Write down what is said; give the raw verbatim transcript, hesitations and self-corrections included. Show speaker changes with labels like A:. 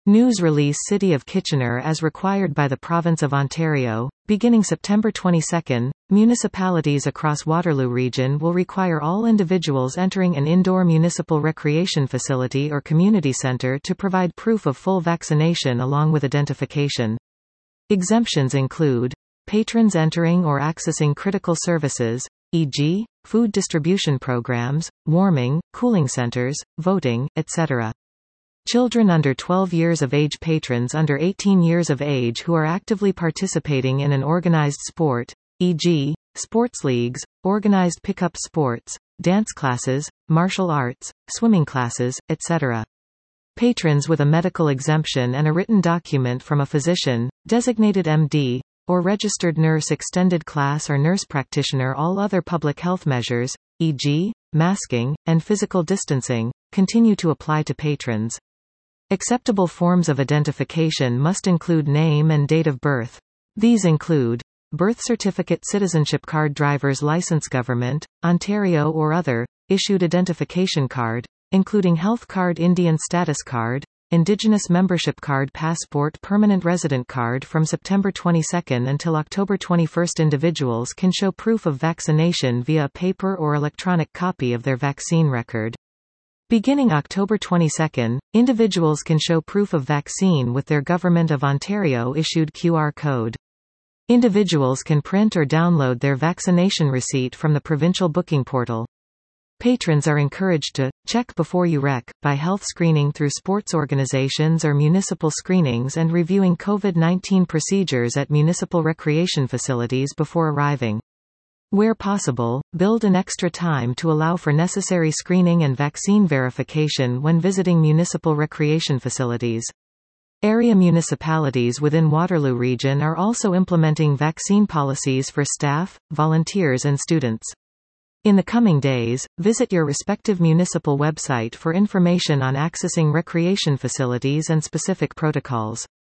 A: News release City of Kitchener as required by the Province of Ontario. Beginning September twenty-second, municipalities across Waterloo Region will require all individuals entering an indoor municipal recreation facility or community centre to provide proof of full vaccination along with identification. Exemptions include patrons entering or accessing critical services, for example, food distribution programs, warming, cooling centres, voting, et cetera. Children under twelve years of age, patrons under eighteen years of age who are actively participating in an organized sport, for example, sports leagues, organized pickup sports, dance classes, martial arts, swimming classes, et cetera. Patrons with a medical exemption and a written document from a physician, designated M D, or registered nurse, extended class or nurse practitioner. All other public health measures, for example, masking, and physical distancing, continue to apply to patrons. Acceptable forms of identification must include name and date of birth. These include birth certificate, citizenship card, driver's license, government, Ontario or other, issued identification card, including health card, Indian status card, Indigenous membership card, passport, permanent resident card. From September twenty-second until October twenty-first, individuals can show proof of vaccination via a paper or electronic copy of their vaccine record. Beginning October twenty-second, individuals can show proof of vaccine with their Government of Ontario issued Q R code. Individuals can print or download their vaccination receipt from the provincial booking portal. Patrons are encouraged to check before you wreck by health screening through sports organizations or municipal screenings and reviewing COVID nineteen procedures at municipal recreation facilities before arriving. Where possible, build an extra time to allow for necessary screening and vaccine verification when visiting municipal recreation facilities. Area municipalities within Waterloo Region are also implementing vaccine policies for staff, volunteers and students. In the coming days, visit your respective municipal website for information on accessing recreation facilities and specific protocols.